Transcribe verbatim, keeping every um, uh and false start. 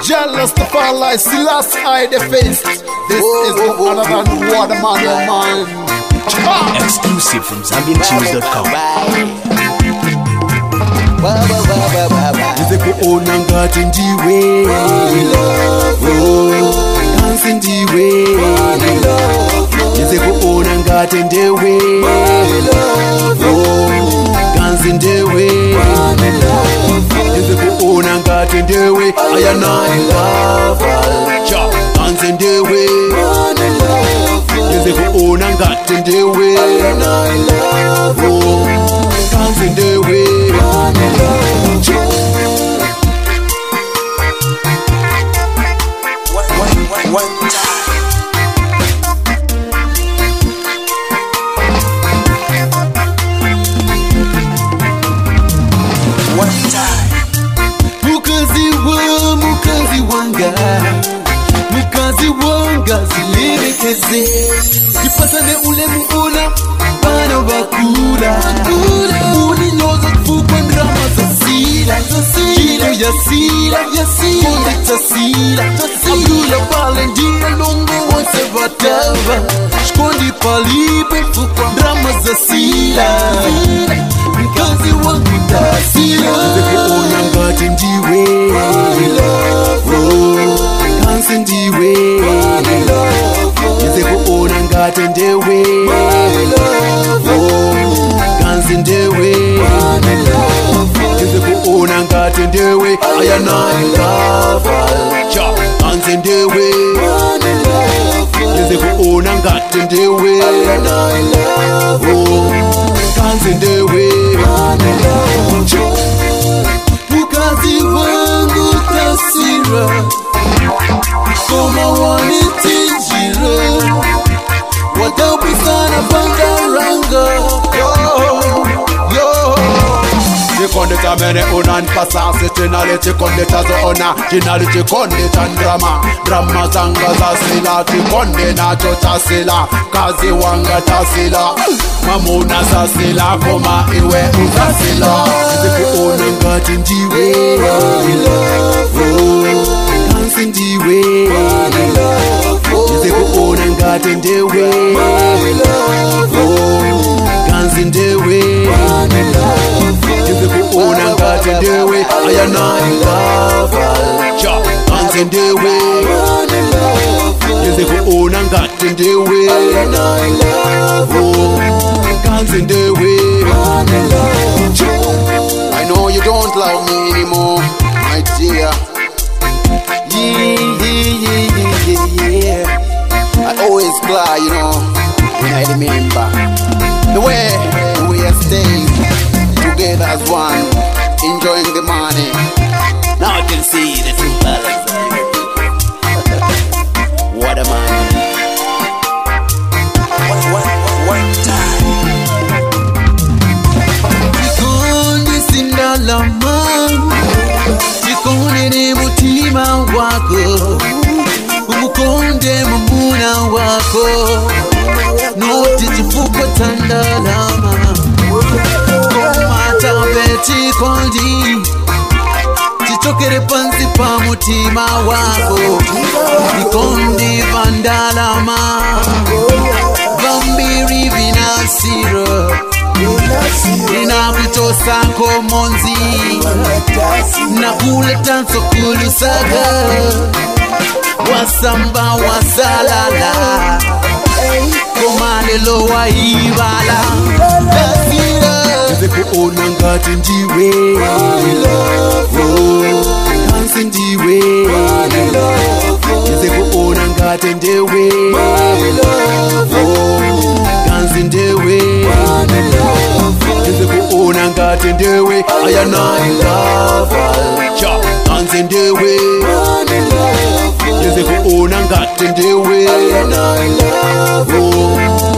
jealous to fall like Silas I the face. This oh, is oh, no other than Waterman, your man. Exclusive from Zambian Tunes dot com. Nizekuona ngati ndiwe kansi ndiwe nizekuona ngati ndewe kansi ndewe nizekuona ngati ndewe ayanani lava kansi ndewe nizekuona ngati ndewe kansi ndewe One time. One time. Mukazi wa, mukazi wanga, mukazi wanga zilelekeze. Jipasane ule muona, bana wakula. Uninyoza kufukwa ndrama za sila. Jino ya sila, konde cha sila. Abdula pale ndiye longo wanse vatava. Shkondi palipe fukwa ndrama za sila. Mkazi wangu da sila. Nizekuona ngati ndiwe kansi ndiwe nizekuona ngati ndewe kansi ndewe nizekuona ngati ndewe ayanani lava kansi ndewe nizekuona ngati ndewe kansi ndewe mukazi wangu tasira koma wanitinjira wadabu sana bangaranga Chikonde cha mene unan pasase chinali chikonde cha zoona chinali chikonde cha drama drama zanga za sila chikonde nacho cha sila kazi wanga cha sila mamuna za sila koma iwe uzasila nizekuona ngati ndiwe kansi ndiwe nizekuona ngati ndewe kansi ndewe nizekuona ngati ndewe ayanani lava kansi ndewe nizekuona ngati ndewe kansi ndewe. I know you don't love me anymore, my dear. Yeah, yeah, yeah, yeah, yeah. I always cry, you know, when I remember the way we are staying together as one, enjoying the money. Now I can see the true balance. What a man. One, one, one time. Chikonde sindalama, chikonde ni mutima wako, umukonde mumuna wako, noti chifuko tandalama, komata be chikondi, chichokere pansi pa mutima wako, chikondi vandalama, vambiri vinasiro, inakutosa komonzi, nakuleta nsokulusaga, wasamba wasalala, komalelo waibala. Nizekuona ngati ndiwe kansi ndiwe nizekuona ngati ndewe kansi ndewe nizekuona ngati ndewe ayanani lava kansi ndewe nizekuona ngati ndewe